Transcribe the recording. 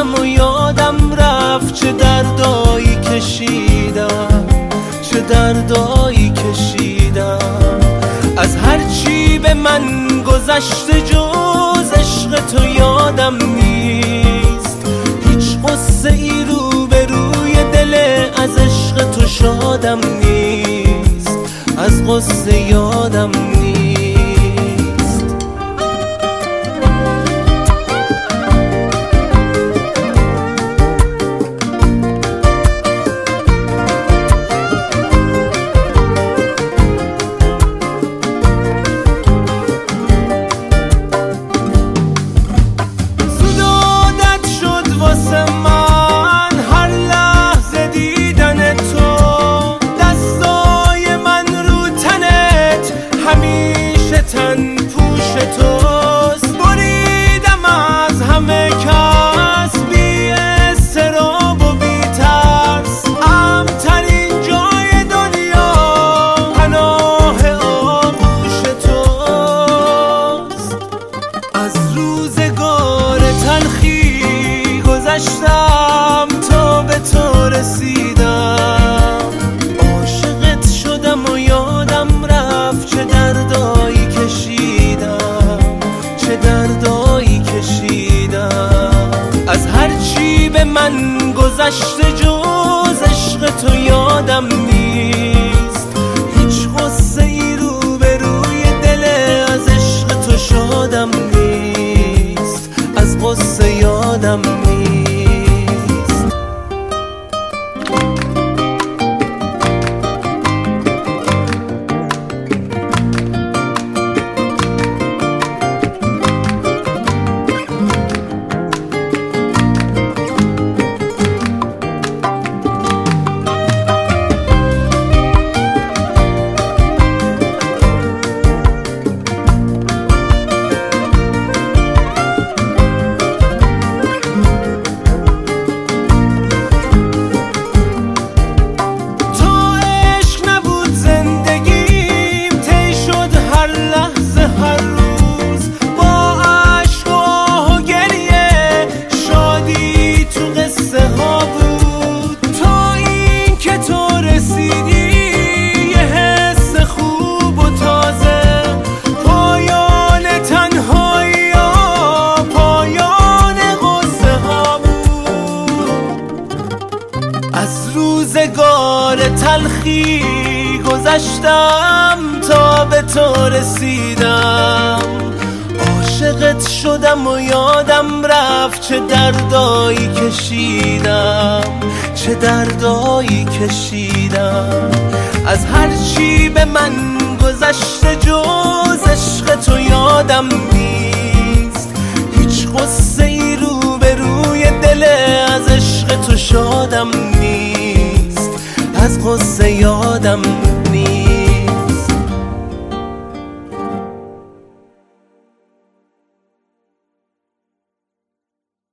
شدم و یادم رفت چه دردایی کشیدم، چه دردایی کشیدم. از هرچی به من گذشته جز عشق تو یادم نیست. هیچ قصه ای رو به روی دل از عشق تو شادم نیست، از قصه یادم نیست. گذشتم تا به تو رسیدم، عاشقت شدم و یادم رفت چه دردایی کشیدم، چه دردایی کشیدم. از هرچی به من گذشته جز عشق تو یادم نیست. هیچ قصه ای رو به روی دل از عشق تو شادم نیست، از قصه یادم نیست. از روزگار تلخی گذشتم تا به تو رسیدم، عاشقت شدم و یادم رفت چه دردایی کشیدم، چه دردایی کشیدم. از هرچی به من گذشته جز عشق تو یادم نیست. هیچ قصه ای رو به روی دل از عشق تو شادم نیست، از قصه یادم نیست.